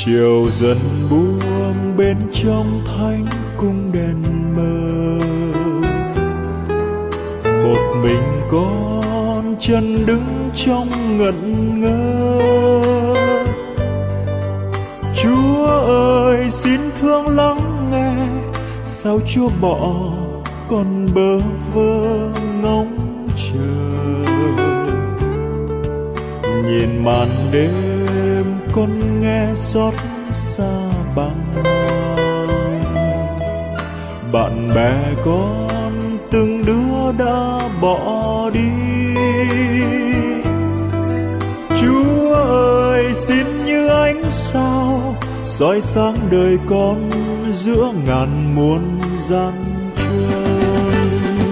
chiều dần buông bên trong thánh cung đèn mờ, một mình con chân đứng trong ngẩn ngơ. Chúa ơi xin thương lắng nghe, sao Chúa bỏ con bơ vơ ngóng chờ. Nhìn màn đêm con nghe xót xa băng, bạn bè con từng đứa đã bỏ đi. Chúa ơi xin như ánh sao soi sáng đời con giữa ngàn muôn gian truân.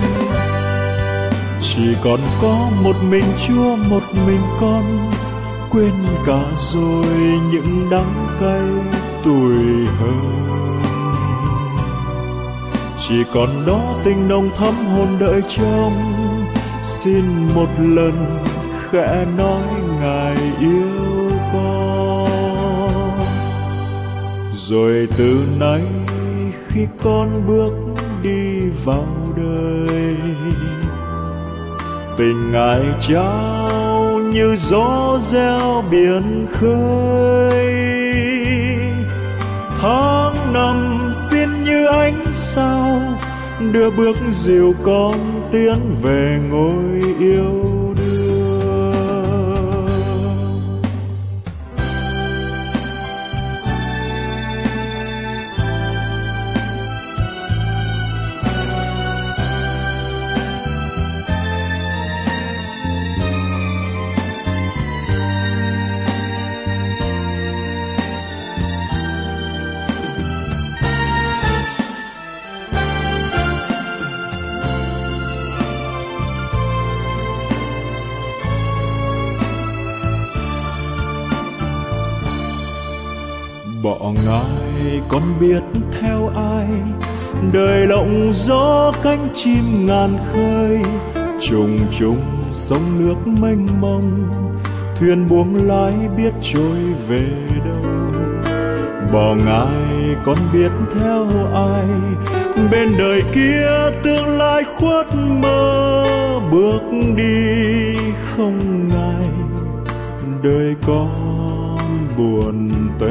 Chỉ còn có một mình Chúa, một mình con, quên cả rồi những đắng cay tuổi hơn. Chỉ còn đó tình nồng thắm hồn đợi trông, xin một lần khẽ nói Ngài yêu con. Rồi từ nay khi con bước đi vào đời, tình Ngài trao như gió reo biển khơi. Tháng năm xin như ánh sao đưa bước dìu con tiến về ngôi yêu đương. Bỏ Ngài con biết theo ai, đời lộng gió cánh chim ngàn khơi. Trùng trùng sông nước mênh mông, thuyền buông lái biết trôi về đâu. Bỏ Ngài con biết theo ai, bên đời kia tương lai khuất mơ. Bước đi không Ngài, đời con buồn tênh.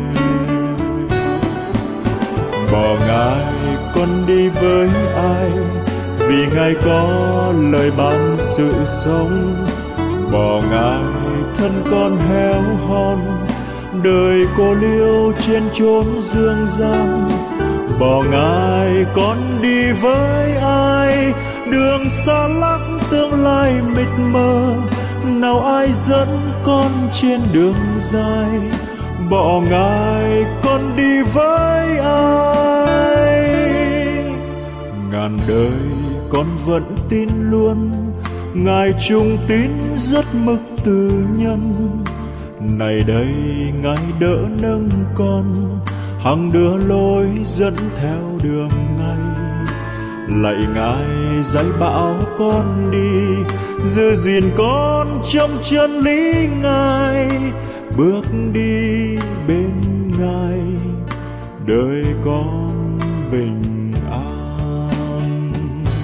Bỏ Ngài con đi với ai, vì Ngài có lời ban sự sống. Bỏ Ngài thân con héo hon, đời cô liêu trên chốn dương gian. Bỏ Ngài con đi với ai, đường xa lắc tương lai mịt mờ. Nào ai dẫn con trên đường dài, bỏ Ngài con đi với ai. Ngàn đời con vẫn tin luôn, Ngài trung tín rất mực từ nhân. Này đây Ngài đỡ nâng con, hằng đưa lối dẫn theo đường Ngài. Lạy Ngài dạy bảo con đi, giữ gìn con trong chân lý Ngài. Bước đi bên Ngài, đời con bình an.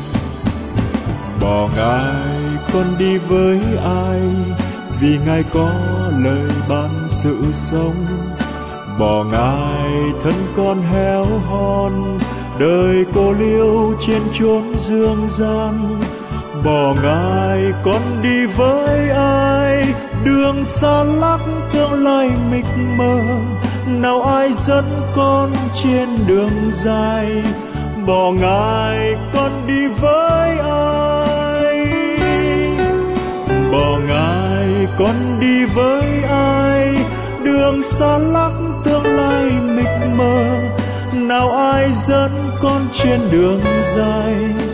Bỏ Ngài con đi với ai, vì Ngài có lời ban sự sống. Bỏ Ngài thân con héo hon, đời cô liêu trên chốn dương gian. Bỏ Ngài con đi với ai, đường xa lắc tương lai mịt mờ. Nào ai dẫn con trên đường dài, bỏ Ngài con đi với ai. Bỏ Ngài con đi với ai, đường xa lắc tương lai mịt mờ. Nào ai dẫn con trên đường dài,